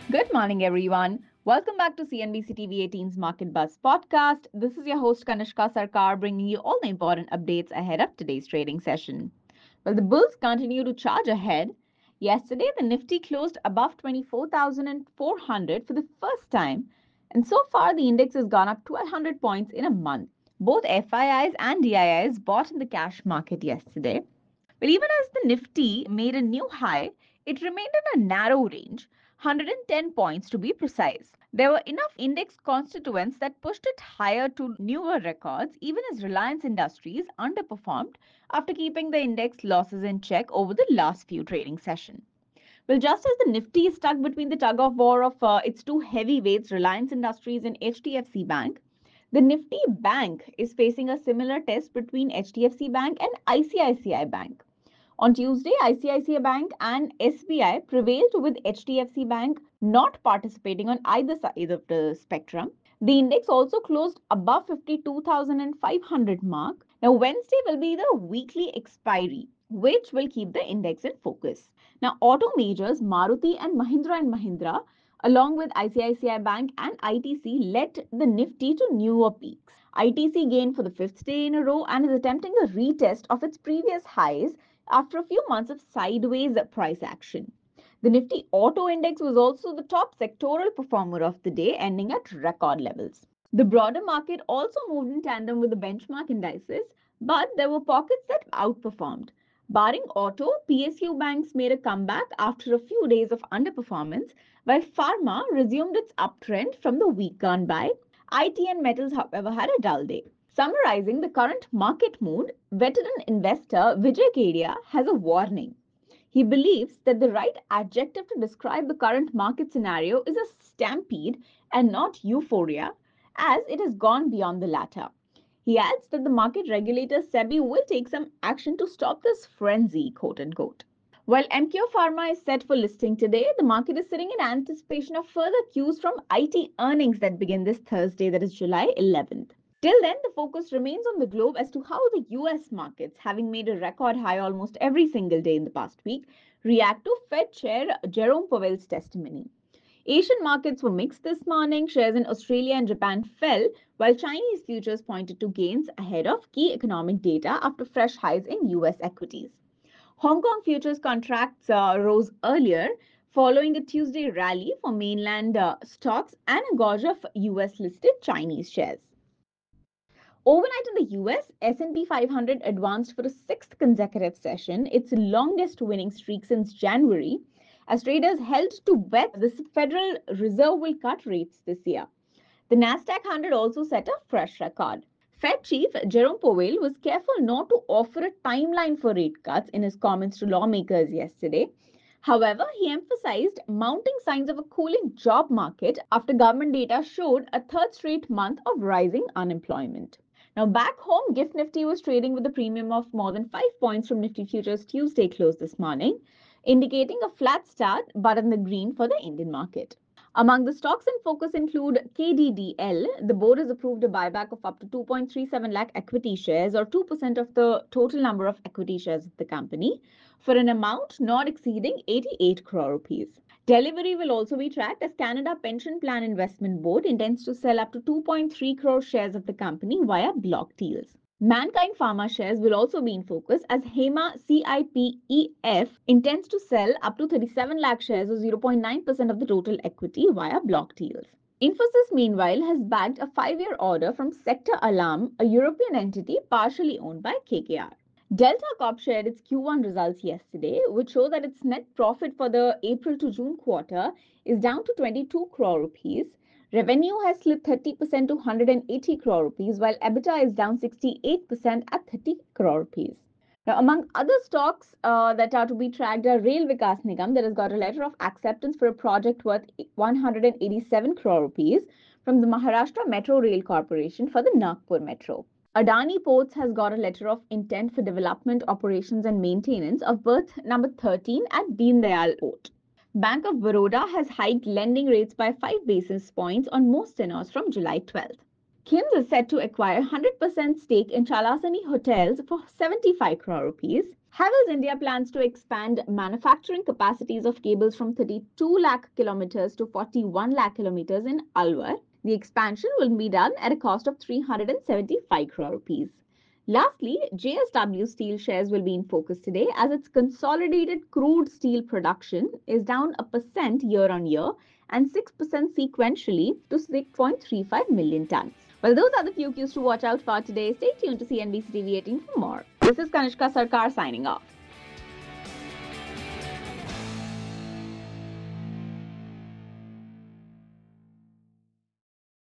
Good morning, everyone. Welcome back to CNBC TV 18's Market Buzz podcast. This is your host Kanishka Sarkar bringing you all the important updates ahead of today's trading session. Well, the bulls continue to charge ahead. Yesterday, the Nifty closed above 24,400 for the first time, and so far the index has gone up 1,200 points in a month. Both FIIs and DIIs bought in the cash market yesterday. But even as the Nifty made a new high, it remained in a narrow range, 110 points to be precise. There were enough index constituents that pushed it higher to newer records, even as Reliance Industries underperformed after keeping the index losses in check over the last few trading sessions. Well, just as the Nifty is stuck between the tug of war of its two heavyweights, Reliance Industries and HDFC Bank, the Nifty Bank is facing a similar test between HDFC Bank and ICICI Bank. On Tuesday, ICICI Bank and SBI prevailed with HDFC Bank not participating on either side of the spectrum. The index also closed above 52,500 mark. Now, Wednesday will be the weekly expiry, which will keep the index in focus. Now, auto majors Maruti and Mahindra, along with ICICI Bank and ITC, led the Nifty to newer peaks. ITC gained for the fifth day in a row and is attempting a retest of its previous highs after a few months of sideways price action. The Nifty Auto Index was also the top sectoral performer of the day, ending at record levels. The broader market also moved in tandem with the benchmark indices, but there were pockets that outperformed. Barring auto, PSU banks made a comeback after a few days of underperformance, while pharma resumed its uptrend from the week gone by. IT and metals, however, had a dull day. Summarizing the current market mood, veteran investor Vijay Kedia has a warning. He believes that the right adjective to describe the current market scenario is a stampede and not euphoria, as it has gone beyond the latter. He adds that the market regulator SEBI will take some action to stop this frenzy, quote unquote. While MQ Pharma is set for listing today, the market is sitting in anticipation of further cues from IT earnings that begin this Thursday, that is July 11th. Till then, the focus remains on the globe as to how the US markets, having made a record high almost every single day in the past week, react to Fed Chair Jerome Powell's testimony. Asian markets were mixed this morning. Shares in Australia and Japan fell, while Chinese futures pointed to gains ahead of key economic data after fresh highs in US equities. Hong Kong futures contracts rose earlier following a Tuesday rally for mainland stocks and a gauge of US listed Chinese shares. Overnight in the US, S&P 500 advanced for a sixth consecutive session, its longest winning streak since January, as traders held to bet the Federal Reserve will cut rates this year. The Nasdaq 100 also set a fresh record. Fed Chief Jerome Powell was careful not to offer a timeline for rate cuts in his comments to lawmakers yesterday. However, he emphasized mounting signs of a cooling job market after government data showed a third straight month of rising unemployment. Now, back home, GIFT Nifty was trading with a premium of more than 5 points from Nifty Futures Tuesday close this morning, indicating a flat start but in the green for the Indian market. Among the stocks in focus include KDDL. The board has approved a buyback of up to 2.37 lakh equity shares or 2% of the total number of equity shares of the company for an amount not exceeding 88 crore rupees. Delivery will also be tracked as Canada Pension Plan Investment Board intends to sell up to 2.3 crore shares of the company via block deals. Mankind Pharma shares will also be in focus as HEMA CIPEF intends to sell up to 37 lakh shares or 0.9% of the total equity via block deals. Infosys, meanwhile, has bagged a 5-year order from Sector Alarm, a European entity partially owned by KKR. Delta Corp shared its Q1 results yesterday, which show that its net profit for the April to June quarter is down to 22 crore rupees. Revenue has slipped 30% to 180 crore rupees, while EBITDA is down 68% at 30 crore rupees. Now, among other stocks that are to be tracked are Rail Vikas Nigam, that has got a letter of acceptance for a project worth 187 crore rupees from the Maharashtra Metro Rail Corporation for the Nagpur Metro. Adani Ports has got a letter of intent for development, operations and maintenance of berth number 13 at Deen Dayal Port. Bank of Baroda has hiked lending rates by 5 basis points on most tenors from July 12th. KIMS is set to acquire 100% stake in Chalasani Hotels for 75 crore rupees. Havells India plans to expand manufacturing capacities of cables from 32 lakh kilometers to 41 lakh kilometers in Alwar. The expansion will be done at a cost of 375 crore rupees. Lastly, JSW Steel shares will be in focus today as its consolidated crude steel production is down a percent year on year and 6% sequentially to 6.35 million tons. Well, those are the few cues to watch out for today. Stay tuned to CNBC TV 18 for more. This is Kanishka Sarkar signing off.